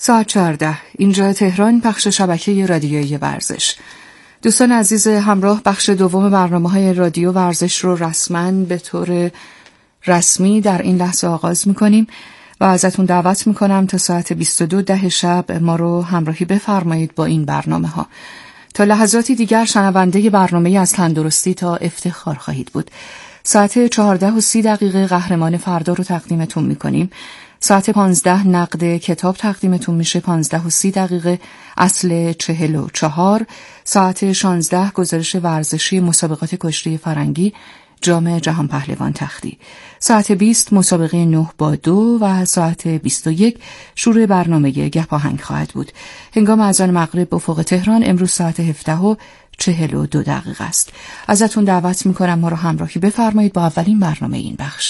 ساعت 14 اینجا تهران، پخش شبکه رادیویی ورزش. دوستان عزیز همراه، بخش دوم برنامه‌های رادیو ورزش رو رسما به طور رسمی در این لحظه آغاز می‌کنیم و ازتون دعوت می‌کنم تا ساعت 22 شب ما رو همراهی بفرمایید با این برنامه‌ها. تا لحظاتی دیگر شنونده برنامه از تندرستی تا افتخار خواهید بود. ساعت 14:30 قهرمان فردا رو تقدیمتون می‌کنیم. ساعت 15 نقد کتاب تقدیمتون میشه. 15:30 اصل 44. ساعت 16 گزارش ورزشی مسابقات کشتی فرنگی جام جهان پهلوان تختی. ساعت 20 مسابقه 9x2 و ساعت 21 شروع برنامه گپاهنگ خواهد بود. هنگام اذان مغرب افق تهران امروز ساعت 17:42 است. ازتون دعوت میکنم ما رو همراهی بفرمایید با اولین برنامه این بخش.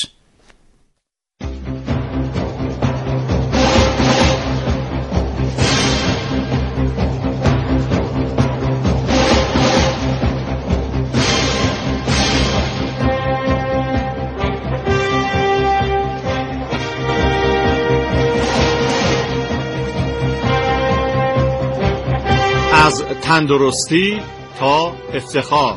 از تندرستی تا افتخار.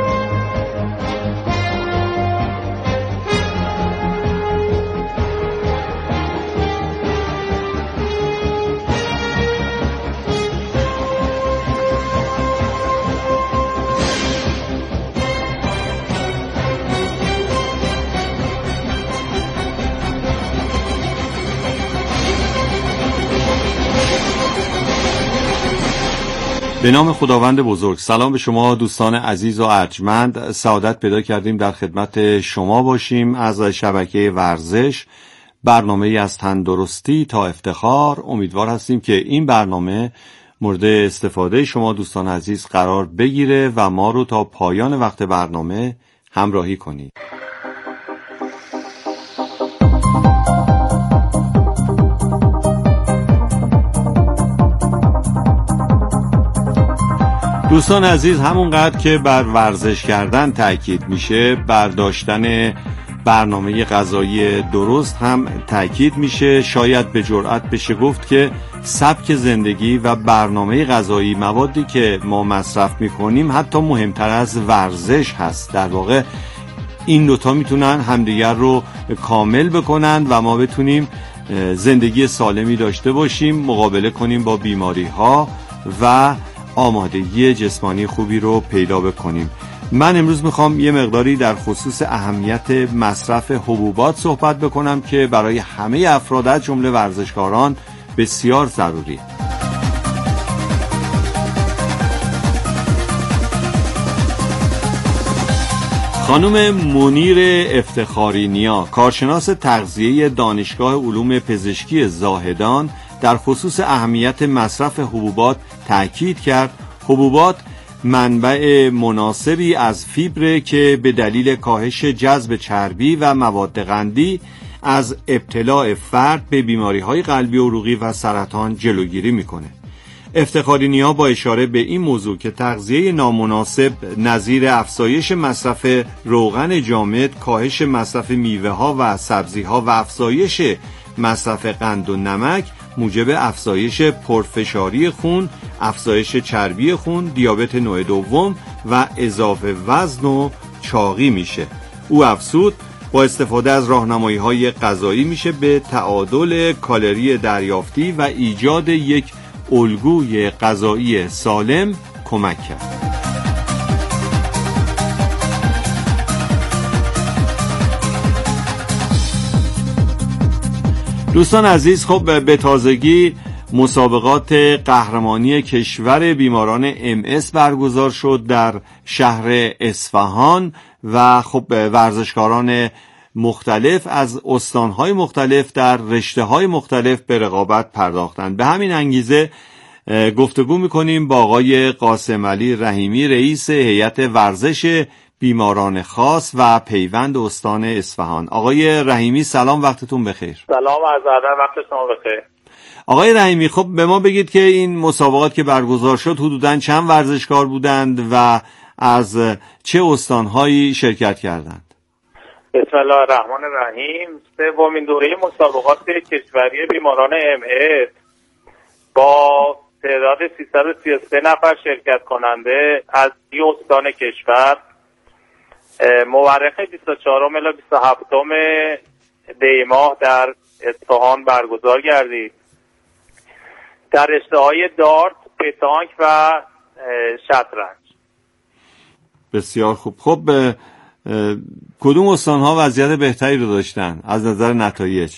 به نام خداوند بزرگ. سلام به شما دوستان عزیز و ارجمند. سعادت پیدا کردیم در خدمت شما باشیم از شبکه ورزش، برنامه‌ای از تندرستی تا افتخار. امیدوار هستیم که این برنامه مورد استفاده شما دوستان عزیز قرار بگیره و ما رو تا پایان وقت برنامه همراهی کنید. دوستان عزیز، همونقدر که بر ورزش کردن تأکید میشه، بر داشتن برنامه غذایی درست هم تأکید میشه. شاید به جرئت بشه گفت که سبک زندگی و برنامه غذایی، موادی که ما مصرف میکنیم، حتی مهمتر از ورزش هست. در واقع این دوتا میتونن همدیگر رو کامل بکنن و ما بتونیم زندگی سالمی داشته باشیم، مقابله کنیم با بیماری ها و آمادگی جسمانی خوبی رو پیدا بکنیم. من امروز میخوام یه مقداری در خصوص اهمیت مصرف حبوبات صحبت بکنم که برای همه افراد از جمله ورزشکاران بسیار ضروریه. خانم منیر افتخاری نیا، کارشناس تغذیه دانشگاه علوم پزشکی زاهدان، در خصوص اهمیت مصرف حبوبات تأکید کرد. حبوبات منبع مناسبی از فیبر که به دلیل کاهش جذب چربی و مواد قندی از ابتلاع فرد به بیماری‌های قلبی و عروقی و سرطان جلوگیری میکنه. افتخاری نیا با اشاره به این موضوع که تغذیه نامناسب نظیر افزایش مصرف روغن جامد، کاهش مصرف میوه‌ها و سبزی‌ها و افزایش مصرف قند و نمک موجب افزایش پرفشاری خون، افزایش چربی خون، دیابت نوع دوم و اضافه وزن و چاقی میشه. او افزود با استفاده از راهنمایی‌های غذایی میشه به تعادل کالری دریافتی و ایجاد یک الگوی غذایی سالم کمک کرد. دوستان عزیز، خب به تازگی مسابقات قهرمانی کشور بیماران MS برگزار شد در شهر اصفهان و خب ورزشکاران مختلف از استانهای مختلف در رشته‌های مختلف به رقابت پرداختند. به همین انگیزه گفتگو می‌کنیم با آقای قاسم علی رحیمی، رئیس هیئت ورزش بیماران خاص و پیوند استان اصفهان. آقای رحیمی سلام، وقتتون بخیر. سلام، عرض ادب، وقت شما بخیر. آقای رحیمی، خب به ما بگید که این مسابقات که برگزار شد حدوداً چند ورزشکار بودند و از چه استانهایی شرکت کردند؟ بسم الله الرحمن الرحیم. سومین دوره مسابقات کشوری بیماران MS با تعداد 333 نفر شرکت کننده از 30 استان کشور مورخ 24 الی 27 دی ماه در اصفهان برگزار گردید در رشته‌های دارت، پتانک و شطرنج. بسیار خوب. خب کدوم استان‌ها وضعیت بهتری رو داشتن از نظر نتایج؟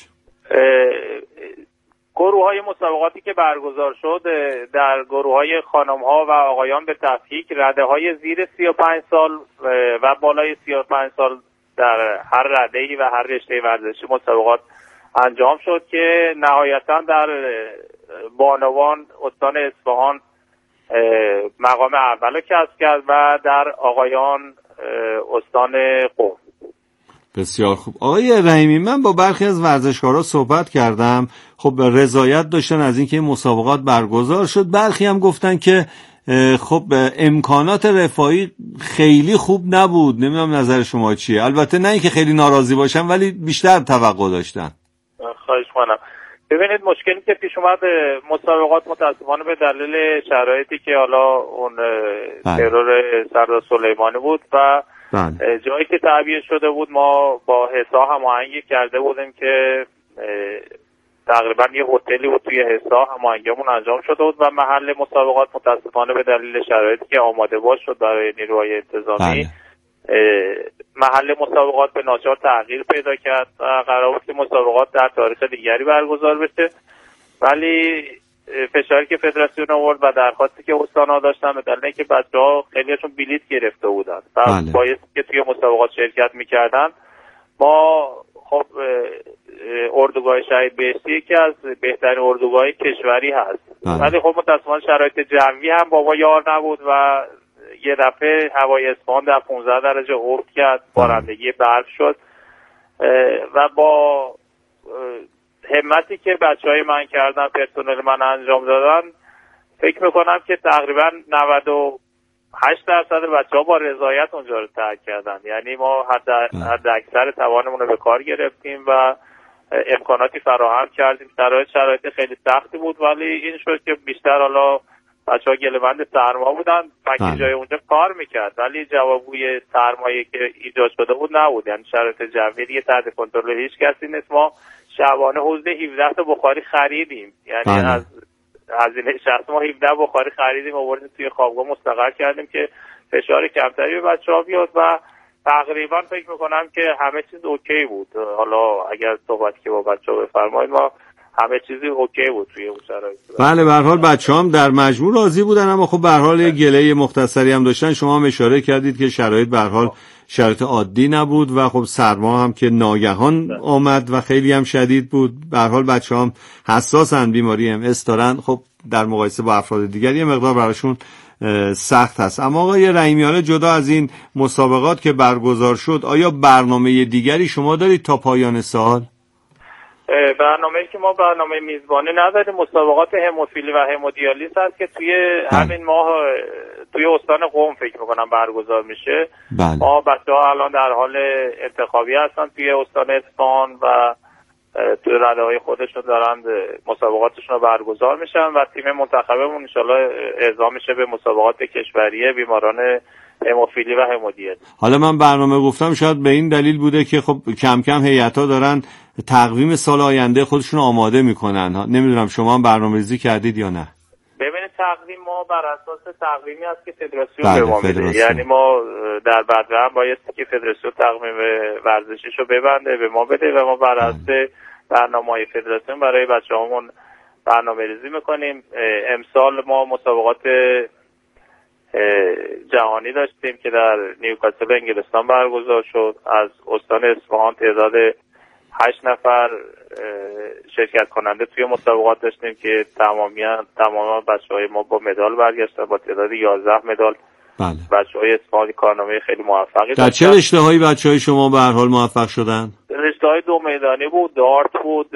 گروه‌های مسابقاتی که برگزار شد در گروه‌های خانم‌ها و آقایان به تفکیک رده‌های زیر 35 سال و بالای 35 سال در هر رده‌ای و هر رشته ورزشی مسابقات انجام شد که نهایتاً در بانوان استان اصفهان مقام اول رو کسب کرد و در آقایان استان قم. بسیار خوب. آقای رحیمی، من با برخی از ورزشکارا صحبت کردم، خب رضایت داشتن از اینکه این مسابقات برگزار شد. برخی هم گفتن که خب امکانات رفاهی خیلی خوب نبود. نمیدونم نظر شما چیه؟ البته نه اینکه خیلی ناراضی باشن، ولی بیشتر توقع داشتن. خواهش کنم. ببینید مشکلی که پیش اومد مسابقات متاسفانه به دلیل شرایطی که حالا اون ترور سردار سلیمانی بود و جایی که تعبیه شده بود، ما با حسا هماهنگی کرده بودیم که تقریبا یه هتلی بود توی حسا هماهنگیمون انجام شده بود و محل مسابقات متاسفانه به دلیل شرایطی که آماده باش شد برای نیروهای انتظامی محل مسابقات به ناچار تغییر پیدا کرد و قرار بود که مسابقات در تاریخ دیگری برگزار بشه، ولی فشاری که فدراسیون آورد و درخواستی که استان‌ها داشتن به دلیل اینکه بچه‌ها خیلیشون بلیط گرفته بودن و بایستی که توی مسابقات شرکت می‌کردن، ما خب اردوگاه شهید بهشتی که از بهترین اردوگاه کشوری هست، ولی خب متأسفانه شرایط جوی هم با ما یار نبود و یه دفعه هوای اصفهان در 15 درجه افت کرد، بارندگی برف شد و با همتی که بچهای من کردن، پرسنل من انجام دادن، فکر میکنم که تقریبا 98% بچه‌ها با رضایت اونجا رو ترک کردن. یعنی ما حد اکثر توانمون رو به کار گرفتیم و امکاناتی فراهم کردیم. شرایط خیلی سختی بود، ولی این شد که بیشتر حالا بچه‌ها گله‌بند سرما بودن، پکیجای اونجا کار میکرد ولی جوابگوی سرمایه که ایجاد شده بود نبود. یعنی شرایط جوی دیگه تحت کنترل هیچ کسی نیست. ما شبانه حدود 17 تا بخاری خریدیم، یعنی از هزینه شخص ما 17 بخاری خریدیم آوردیم توی خوابگاه مستقر کردیم که فشار کمتری به بچه‌ها بیاد و تقریبا فکر میکنم که همه چیز اوکی بود. حالا اگر صحبتی که با بچه‌ها بفرمایید، ما همه چیزی اوکی بود توی اون شرایط. بله، به هر حال بچه‌هام در مجموع راضی بودن، اما خب به هر حال یه گله مختصری هم داشتن. شما هم اشاره کردید که شرایط به هر حال شرایط عادی نبود و خب سرما هم که ناگهان آمد و خیلی هم شدید بود. به هر حال بچه‌هام حساسن، بیماری MS دارن، خب در مقایسه با افراد دیگر یه مقدار براشون سخت هست. اما آقای رحیمیان، جدا از این مسابقات که برگزار شد، آیا برنامه دیگری شما دارید تا پایان سال؟ برنامه‌ای که ما برنامه میزبانی نداریم. مسابقات هموفیلی و همودیالیز هست که توی همین ماه توی استان قم فکر میکنم برگزار میشه. ما بچه‌ها الان در حال انتخابی هستن توی استان اصفهان و توی رده‌های خودشون دارن مسابقاتشون رو برگزار میشن و تیم منتخبمون انشالله اعزام میشه به مسابقات کشوری بیماران هموفیلی و همودیالیز. حالا من برنامه گفتم شاید به این دلیل بوده که خب کم کم هیئت‌ها دارن تقویم سال آینده خودشون آماده میکنن. نمیدونم شما هم برنامه‌ریزی کردید یا نه؟ ببینید تقویم ما بر اساس تقویمی است که فدراسیون به ما میده. یعنی ما در بدرم بایستی که فدراسیون تقویم ورزشیشو ببنده به ما بده و ما بر اساس برنامه‌های فدراسیون برای بچه‌هامون برنامه‌ریزی میکنیم. امسال ما مسابقات جهانی داشتیم که در نیوکاسل انگلستان برگزار شد. از استان اصفهان تعداد 8 نفر شرکت کننده توی مسابقات داشتیم که تمام بچه‌های ما با مدال برگشتن، با تعداد 11 مدال. بچه‌های اصفهانی کارنامه خیلی موفقی داشتن. در چه رشته‌هایی بچه‌های شما به هر حال موفق شدن؟ رشته‌های 2 میدانی بود، دارت بود،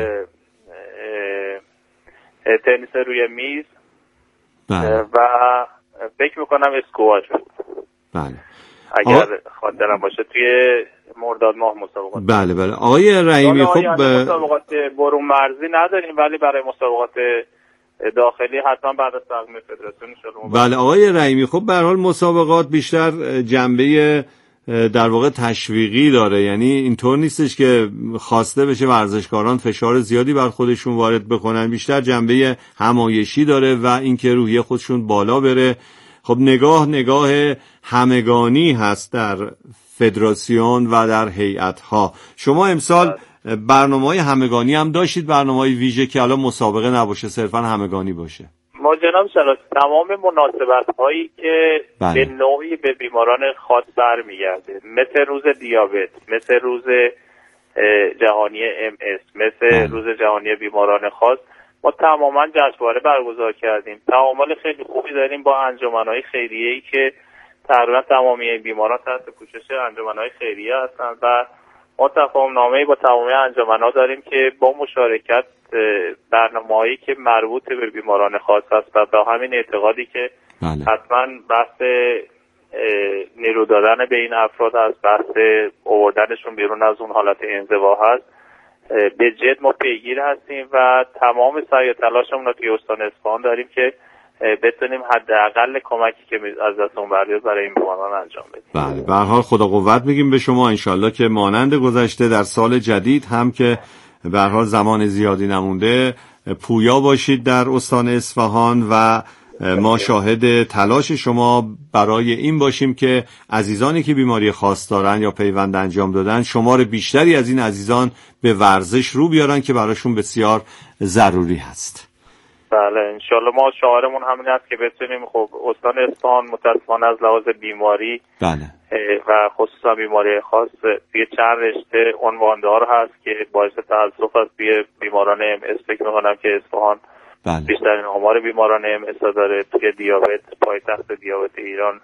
تنیس روی میز و فکر میکنم اسکواش بود. بله. اگر خاطرم باشه توی مرداد ماه مسابقات. بله. آقای رحیمی، خب مسابقات برون مرزی نداریم، ولی برای مسابقات داخلی حتما بعد از تقویم فدراسیون ان بله آقای رحیمی، خب به هر حال مسابقات بیشتر جنبه در واقع تشویقی داره، یعنی اینطور نیستش که خواسته بشه ورزشکاران فشار زیادی بر خودشون وارد بکنن، بیشتر جنبه همایشی داره و اینکه روحیه خودشون بالا بره. خب نگاه همگانی هست در فدراسیون و در هیئت‌ها. شما امسال برنامه‌های همگانی هم داشتید، برنامه‌های ویژه که الان مسابقه نباشه، صرفاً همگانی باشه؟ ما جناب شناس تمام مناسبت‌هایی که به نوعی به بیماران خاص برمیگرده، مثل روز دیابت، مثل روز جهانی MS، مثل روز جهانی بیماران خاص، ما تماما جشنواره برگزار کردیم. تعامل خیلی خوبی داریم با انجمن‌های خیریه‌ای که تقریبا تمامی این بیماران تحت پوشش انجمن‌های خیریه هستند و ما تفاهم‌نامه‌ای با تمامی انجمن‌ها داریم که با مشارکت برنامه‌هایی که مربوط به بیماران خاص است و با همین اعتقادی که حتما بحث نیرو دادن به این افراد هست، بحث آوردنشون بیرون از اون حالت انزوا هست، به جد ما پیگیر هستیم و تمام سعی و تلاشمون رو توی استان اصفهان داریم که بتونیم حداقل کمکی که از دستمون برمیاد برای این بیماران انجام بدیم. بله به هر حال خدا قوت میگیم به شما، انشالله که مانند گذشته در سال جدید هم که به هر حال زمان زیادی نمونده پویا باشید در استان اصفهان و ما شاهد تلاش شما برای این باشیم که عزیزانی که بیماری خاص دارن یا پیوند انجام دادن شمار بیشتری از این عزیزان به ورزش رو بیارن که براشون بسیار ضروری هست. بله انشالله ما شعارمون همین است که بتونیم خب استان اصفهان متاسفانه از لحاظ بیماری و خصوصا بیماری خاص توی چند رشته عنواندار هست که باعث تأسف است. توی بیماران MS فکر می‌کنم که اصفهان بیشترین آمار بیماران MS داره. توی دیابت پایتخت دیابت ایران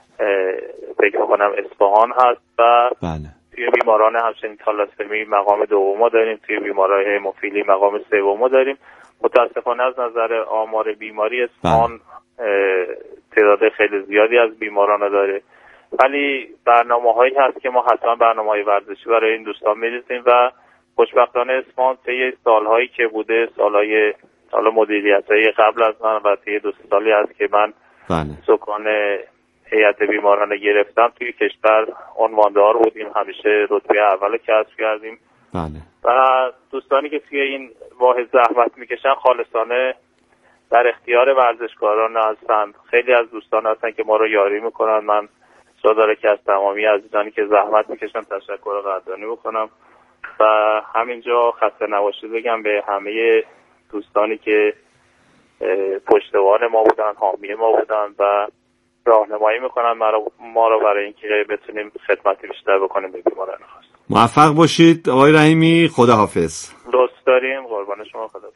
فکر می‌کنم اصفهان هست و توی بیماران همچنین تالاسمی مقام دوم داریم، توی بیماران هموفیلی مقام سوم داریم. متاسفانه از نظر آمار بیماری اصفهان تعداد خیلی زیادی از بیماران داره، ولی برنامه‌هایی هست که ما حتما برنامه‌های ورزشی برای این دوستان می‌ریزیم و خوشبختانه اصفهان طی سال‌هایی که بوده، سال‌های حالا مدیریت‌های قبل از من و طی 2 سالی هست که من سکان هیئت بیماران گرفتم، توی کشور عنواندار بودیم، همیشه رتبه اول کسب کردیم. و دوستانی که توی این واحد زحمت میکشن خالصانه در اختیار ورزشکاران هستند. خیلی از دوستان هستن که ما رو یاری میکنن. من صادره که از تمامی عزیزانی که زحمت میکشن تشکر قدردانی بکنم و همینجا خسته نباشید بگم به همه دوستانی که پشتوان ما بودن، حامی ما بودن و راهنمایی میکنن ما رو برای اینکه بتونیم خدمتی بیشتر بکنیم به بیماران خاص. موفق باشید آقای رحیمی، خداحافظ. دوست داریم، قربان شما، خداحافظ.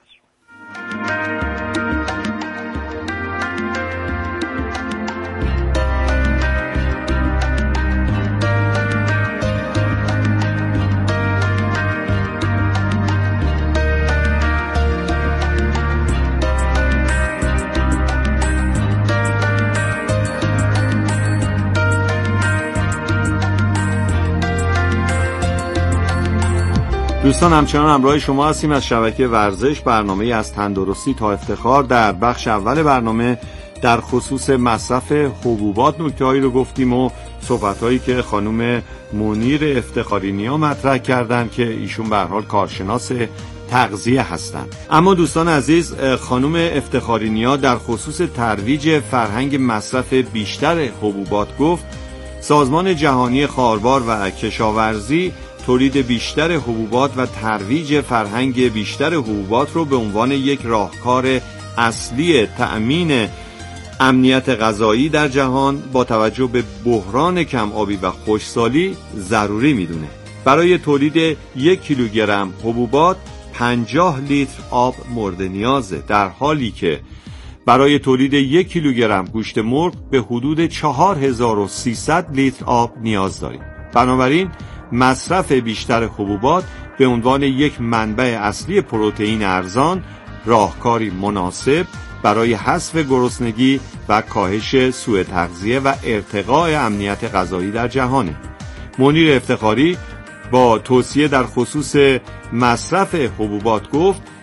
دوستان همچنان همراه شما هستیم از شبکه ورزش، برنامه از تندرستی تا افتخار. در بخش اول برنامه در خصوص مصرف حبوبات نکته‌هایی رو گفتیم و صحبت‌هایی که خانم منیر افتخاری نیا مطرح کردن که ایشون به هر حال کارشناس تغذیه هستند. اما دوستان عزیز، خانم افتخاری نیا در خصوص ترویج فرهنگ مصرف بیشتر حبوبات گفت سازمان جهانی خاربار و کشاورزی تولید بیشتر حبوبات و ترویج فرهنگ بیشتر حبوبات رو به عنوان یک راهکار اصلی تأمین امنیت غذایی در جهان با توجه به بحران کم آبی و خشکسالی ضروری میدونه. برای تولید 1 کیلوگرم حبوبات 50 لیتر آب مورد نیازه، در حالی که برای تولید 1 کیلوگرم گوشت مرغ به حدود 4300 لیتر آب نیاز داریم. بنابراین مصرف بیشتر حبوبات به عنوان یک منبع اصلی پروتئین ارزان راهکاری مناسب برای حذف گرسنگی و کاهش سوء تغذیه و ارتقاء امنیت غذایی در جهانه. منیر افتخاری با توصیه در خصوص مصرف حبوبات گفت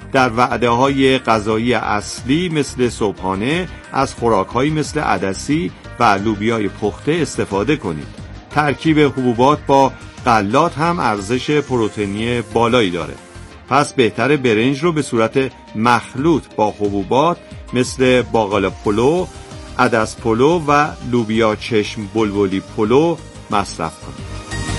در وعده‌های غذایی اصلی مثل صبحانه از خوراک‌هایی مثل عدسی و لوبیای پخته استفاده کنید. ترکیب حبوبات با غلات هم ارزش پروتئینی بالایی داره. پس بهتره برنج رو به صورت مخلوط با حبوبات مثل باقلا پلو، عدس پلو و لوبیا چشم بلبلی پلو مصرف کنید.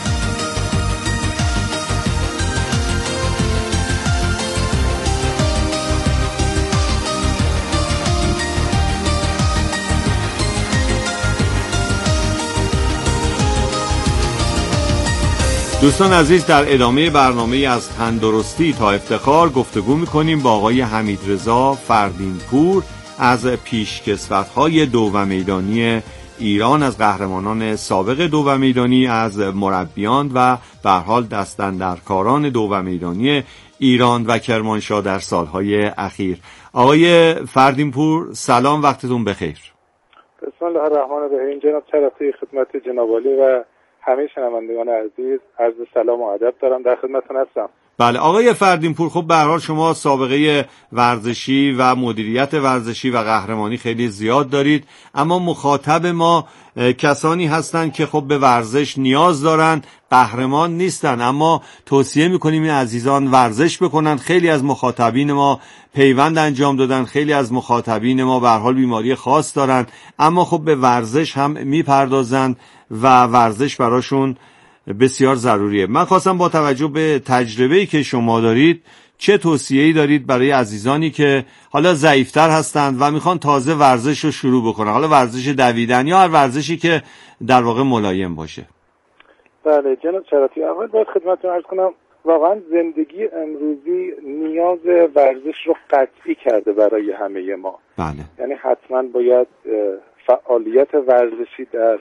دوستان عزیز، در ادامه برنامه از تندرستی تا افتخار گفتگو می‌کنیم با آقای حمیدرضا فردین‌پور از پیشکسوت‌های دومیدانی ایران، از قهرمانان سابق دومیدانی، از مربیان و به هر حال دستاندرکاران دومیدانی ایران و کرمانشاه در سالهای اخیر. آقای فردین‌پور سلام، وقتتون بخیر. بسم الله الرحمن الرحیم. جناب شرفی، خدمت جناب عالی و همه شنوندگان عزیز عرض سلام و ادب دارم، در خدمتتون هستم. بله آقای فردین‌پور، خب به هر حال شما سابقه ورزشی و مدیریت ورزشی و قهرمانی خیلی زیاد دارید، اما مخاطب ما کسانی هستند که خب به ورزش نیاز دارن، قهرمان نیستن، اما توصیه میکنیم این عزیزان ورزش بکنن. خیلی از مخاطبین ما پیوند انجام دادن، خیلی از مخاطبین ما به هر حال بیماری خاص دارن، اما خب به ورزش هم میپردازن و ورزش براشون بسیار ضروریه. من خواستم با توجه به تجربه‌ای که شما دارید چه توصیه‌ای دارید برای عزیزانی که حالا ضعیف‌تر هستند و میخوان تازه ورزش رو شروع بکنن، حالا ورزش دویدن یا هر ورزشی که در واقع ملایم باشه؟ بله جناب شرفی، اول باید خدمتتون عرض کنم واقعا زندگی امروزی نیاز ورزش رو قطعی کرده برای همه ما. بله. یعنی حتما باید فعالیت ورزشی در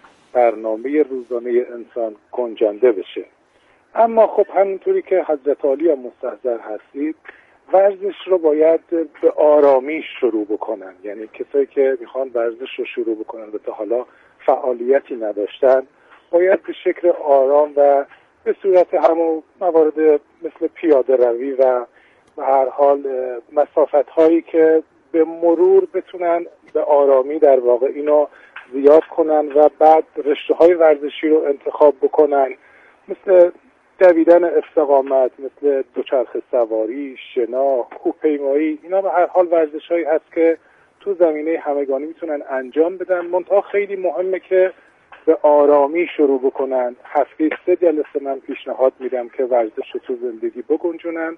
برنامه روزانه انسان گنجانده بشه. اما خب همونطوری که حضرت عالی هم مستحضر هستید، ورزش رو باید به آرامی شروع بکنن. یعنی کسایی که میخوان ورزش رو شروع بکنن و تا حالا فعالیتی نداشتن، باید به شکل آرام و به صورت همون موارد مثل پیاده روی و به هر حال مسافت هایی که به مرور بتونن به آرامی در واقع اینو زیاد کنن و بعد رشته های ورزشی رو انتخاب بکنن، مثل دویدن استقامت، مثل دوچرخه سواری، شنا، کوهپیمایی. اینا به هر حال ورزش هایی هست که تو زمینه همگانی میتونن انجام بدن. منتها خیلی مهمه که به آرامی شروع بکنن. هفته 3 جلسه من پیشنهاد میدم که ورزش رو تو زندگی بگنجونن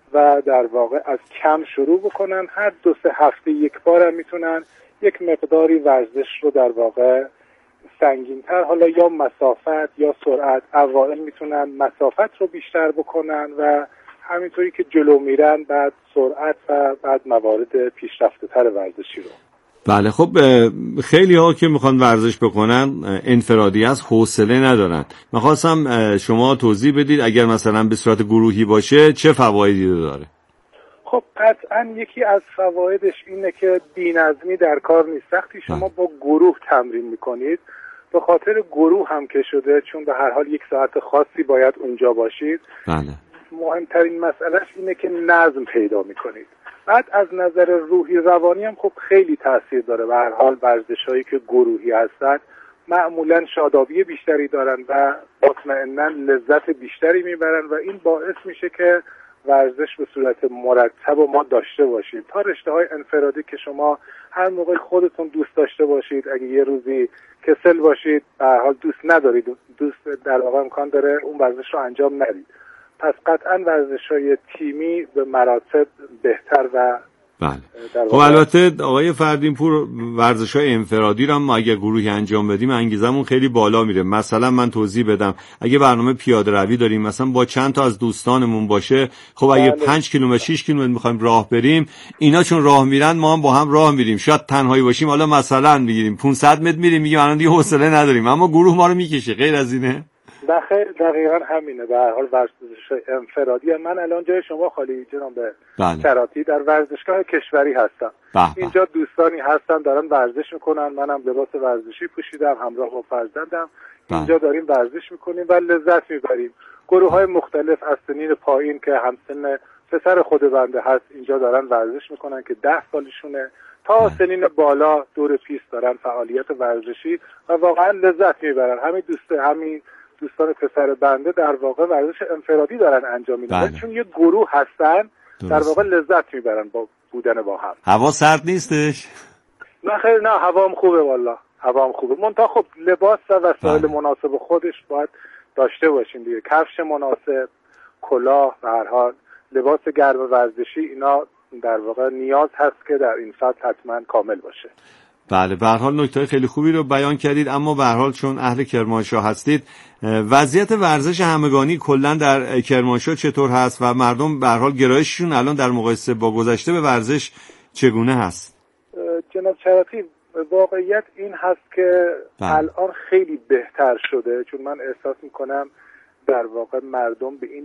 و در واقع از کم شروع بکنن. هر 2-3 هفته یک بار هم میتونن یک مقداری ورزش رو در واقع سنگین‌تر، حالا یا مسافت یا سرعت، اوائل میتونن مسافت رو بیشتر بکنن و همینطوری که جلو میرن بعد سرعت و بعد موارد پیشرفته‌تر ورزشی رو. بله خب خیلی ها که میخوان ورزش بکنن انفرادی از حوصله ندارن. من خواستم شما توضیح بدید اگر مثلا به صورت گروهی باشه چه فوایدی داره؟ خب قطعا یکی از فوایدش اینه که بی‌نظمی در کار نیست. وقتی شما با گروه تمرین میکنید، به خاطر گروه هم که شده، چون به هر حال 1 ساعت خاصی باید اونجا باشید. بله. مهمترین مسئلهش اینه که نظم پیدا میکنید. بعد از نظر روحی روانی هم خب خیلی تاثیر داره. به هر حال ورزش‌هایی که گروهی هستند معمولا شادابی بیشتری دارن و مطمئنا لذت بیشتری میبرن و این باعث میشه که ورزش به صورت مرتب و ما داشته باشیم. تا رشته‌های انفرادی که شما هر موقع خودتون دوست داشته باشید، اگه یه روزی کسل باشید، به هر حال دوست ندارید، دوست در واقع امکان داره اون ورزش رو انجام ندید. پس قطعا ورزش‌های تیمی به مراتب بهتر و بله. خب البته آقای فردین‌پور ورزش‌های انفرادی رو هم اگه گروهی انجام بدیم انگیزمون خیلی بالا میره. مثلا من توضیح بدم، اگه برنامه پیاده روی داریم مثلا با چند تا از دوستانمون باشه، خب اگه 5 کیلومتر 6 کیلومتر می‌خوایم راه بریم، اینا چون راه میرن ما هم با هم راه میریم. شاید تنهایی باشیم حالا مثلا میگیریم 500 متر میریم، میگیم الان دیگه حوصله نداریم، اما گروه ما رو میکشه. غیر از اینه؟ دقیقاً همینه. به هر حال ورزش انفرادی من الان جای شما خالی جناب کراتی در ورزشگاه کشوری هستم. اینجا دوستانی هستن دارن ورزش میکنن، منم لباس ورزشی پوشیدم همراه با فرزندم. اینجا داریم ورزش میکنیم و لذت میبریم. گروه‌های مختلف از سنین پایین که همسن پسر خود بنده هست اینجا دارن ورزش میکنن که 10 سالشونه تا سنین بالا دور پیست دارن فعالیت ورزشی و واقعا لذت میبرن. همین دوستان پسر بنده در واقع ورزش انفرادی دارن انجام میدن چون یه گروه هستن در واقع لذت میبرن با بودن با هم. هوا سرد نیستش؟ نه خیلی، نه هوا هم خوبه، والله هوا هم خوبه. منتها خب لباس و وسایل مناسب خودش باید داشته باشیم دیگه، کفش مناسب، کلاه، به هر حال لباس گرم ورزشی، اینا در واقع نیاز هست که در این فصل حتما کامل باشه. بله، به هر حال نکته خیلی خوبی رو بیان کردید. اما به هر حال چون اهل کرمانشاه هستید، وضعیت ورزش همگانی کلا در کرمانشاه چطور هست و مردم به هر حال گرایششون الان در مقایسه با گذشته به ورزش چگونه هست؟ جناب شراطی، واقعیت این هست که الان خیلی بهتر شده، چون من احساس میکنم در واقع مردم به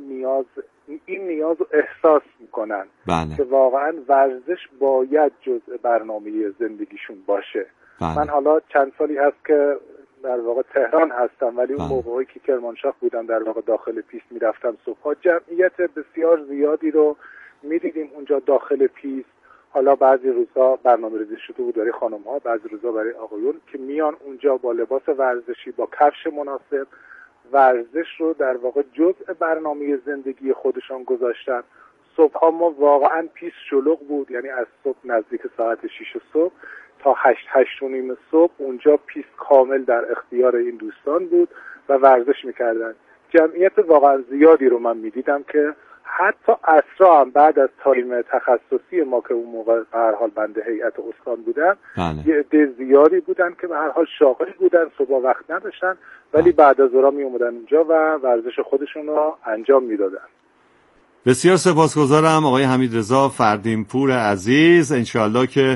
این نیاز رو احساس میکنن که واقعا ورزش باید جزء برنامه زندگیشون باشه. من حالا چند سالی هست که در واقع تهران هستم، ولی اون موقعی که کرمانشاه بودم در واقع داخل پیست میرفتم صبحا، جمعیت بسیار زیادی رو میدیدیم اونجا داخل پیست. حالا بعضی روزا برنامه‌ریزی شده بود برای خانم‌ها، بعضی روزا برای آقایون که میان اونجا با لباس ورزشی، با کفش مناسب، ورزش رو در واقع جزء برنامه زندگی خودشان گذاشتن. صبح‌ها ما واقعا پیست شلوغ بود، یعنی از صبح نزدیک ساعت 6 صبح تا 8 و نیم صبح اونجا پیست کامل در اختیار این دوستان بود و ورزش میکردن. جمعیت واقعا زیادی رو من میدیدم که حتی عصرا هم بعد از تایم تخصصی ما که اون موقع به هر حال بنده هیئت استان بودم، یه عده زیادی بودن که به هر حال شاغل بودن، صبح وقت نداشتن، ولی بعد از ظهر می اومدن اونجا و ورزش خودشون رو انجام میدادن. بسیار سپاسگزارم آقای حمیدرضا فردینپور عزیز. انشالله که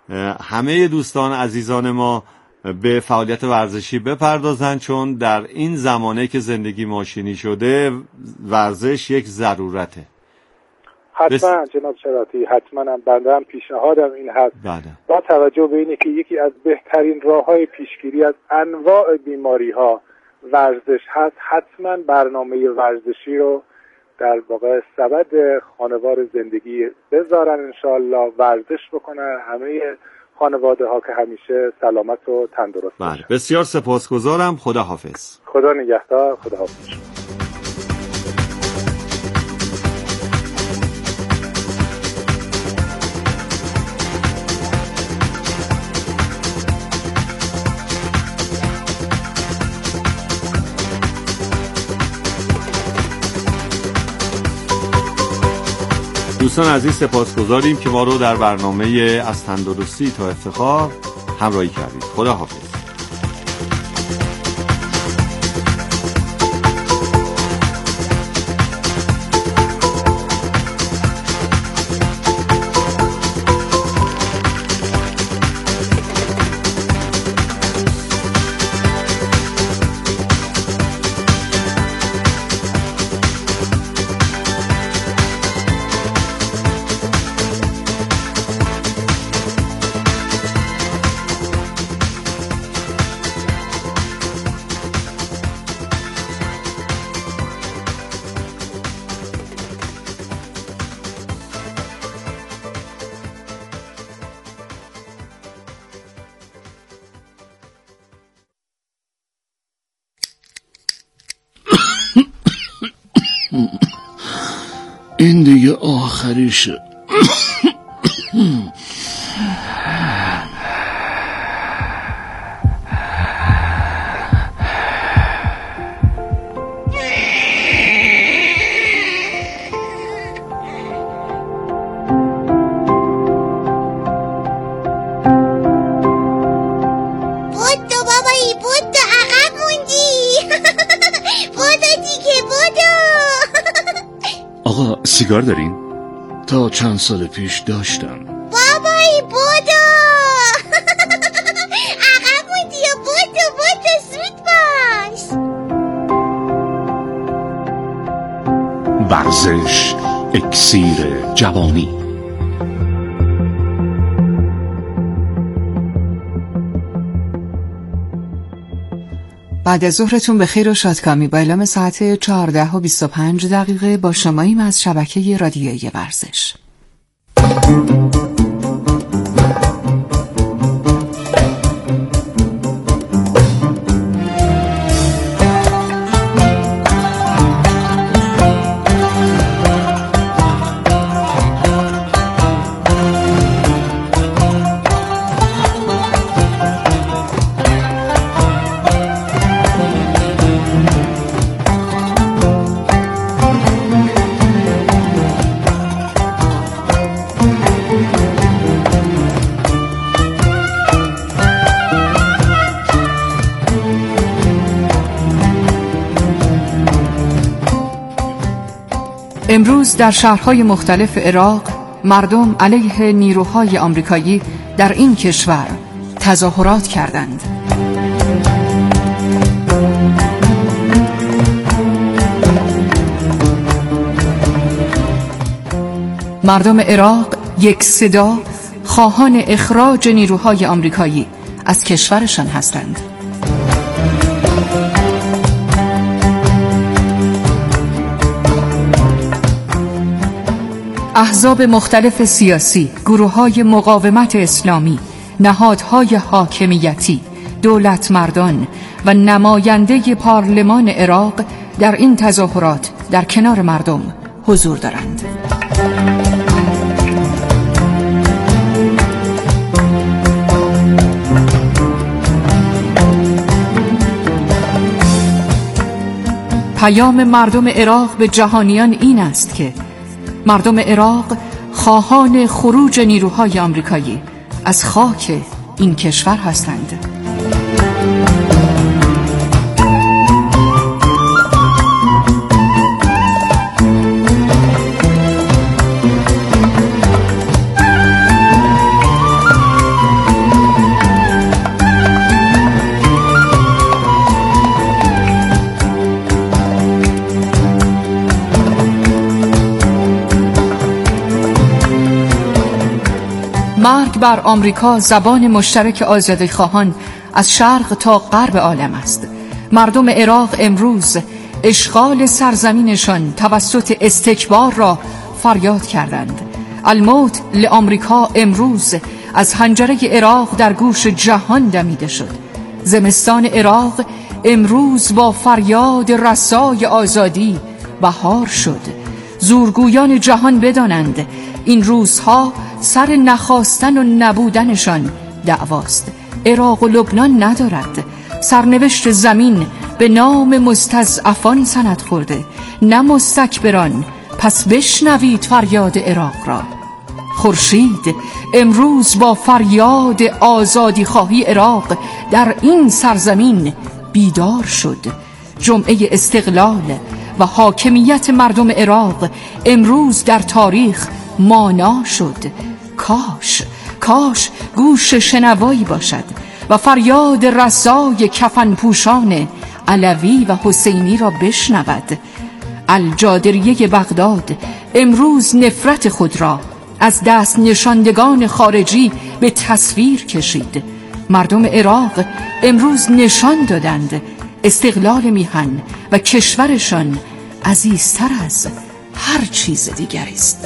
همه دوستان عزیزان ما به فعالیت ورزشی بپردازن، چون در این زمانه که زندگی ماشینی شده ورزش یک ضرورته. حتما جناب شراطی، حتما هم بنده هم پیشنهادم این هست با توجه به اینه که یکی از بهترین راه‌های پیشگیری از انواع بیماری‌ها ورزش هست، حتما برنامه ورزشی رو در واقع سبد خانوار زندگی بذارن، انشالله ورزش بکنن، همه خانواده ها که همیشه سلامت و تندرست باشن. بسیار سپاسگزارم. خدا حافظ. خدا نگهدار. خدا حافظ. دوستان عزیز، سپاسگزاریم که ما رو در برنامه از تندرستی تا افتخار همراهی کردید. خدا حافظ. این دیگه آخریشه. سیگار دارین؟ تا چند سال پیش داشتم. بابایی بودو عقب موندی و بودو زود باش. ورزش اکسیر جوانی. بعد از ظهرتون به خیر و شادکامی. با اعلام ساعت 14:25 با شماییم از شبکه رادیویی ورزش. امروز در شهرهای مختلف عراق مردم علیه نیروهای آمریکایی در این کشور تظاهرات کردند. مردم عراق یک صدا خواهان اخراج نیروهای آمریکایی از کشورشان هستند. احزاب مختلف سیاسی، گروه‌های مقاومت اسلامی، نهادهای حاکمیتی، دولت مردان و نماینده پارلمان عراق در این تظاهرات در کنار مردم حضور دارند. پیام مردم عراق به جهانیان این است که مردم عراق خواهان خروج نیروهای آمریکایی از خاک این کشور هستند. مرگ بر آمریکا زبان مشترک آزادیخواهان از شرق تا غرب عالم است. مردم عراق امروز اشغال سرزمینشان توسط استکبار را فریاد کردند. الموت لآمریکا امروز از حنجره عراق در گوش جهان دمیده شد. زمستان عراق امروز با فریاد رسای آزادی بهار شد. زورگویان جهان بدانند این روزها سر نخواستن و نبودنشان دعواست. عراق و لبنان ندارد. سرنوشت زمین به نام مستضعفان سند خورده، نه مستکبران. پس بشنوید فریاد عراق را. خورشید امروز با فریاد آزادی خواهی عراق در این سرزمین بیدار شد. جمعه استقلال و حاکمیت مردم عراق امروز در تاریخ مانا شد. کاش گوش شنوایی باشد و فریاد رسای کفن پوشان علوی و حسینی را بشنود. الجادریه بغداد امروز نفرت خود را از دست نشاندگان خارجی به تصویر کشید. مردم عراق امروز نشان دادند استقلال میهن و کشورشان عزیزتر از هر چیز دیگری است.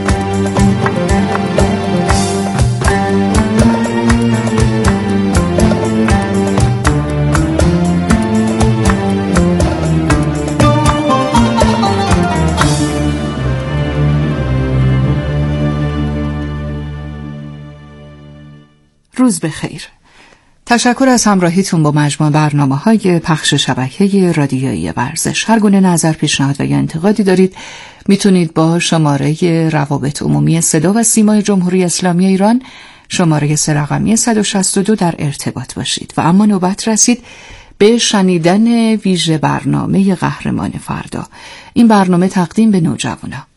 روز بخیر. تشکر از همراهیتون با مجموع برنامه‌های پخش شبکه رادیویی ورزش. هر گونه نظر، پیشنهاد و یا انتقادی دارید میتونید با شماره روابط عمومی صدا و سیمای جمهوری اسلامی ایران شماره 3 162 در ارتباط باشید. و اما نوبت رسید به شنیدن ویژه برنامه قهرمان فردا. این برنامه تقدیم به نوجوانان.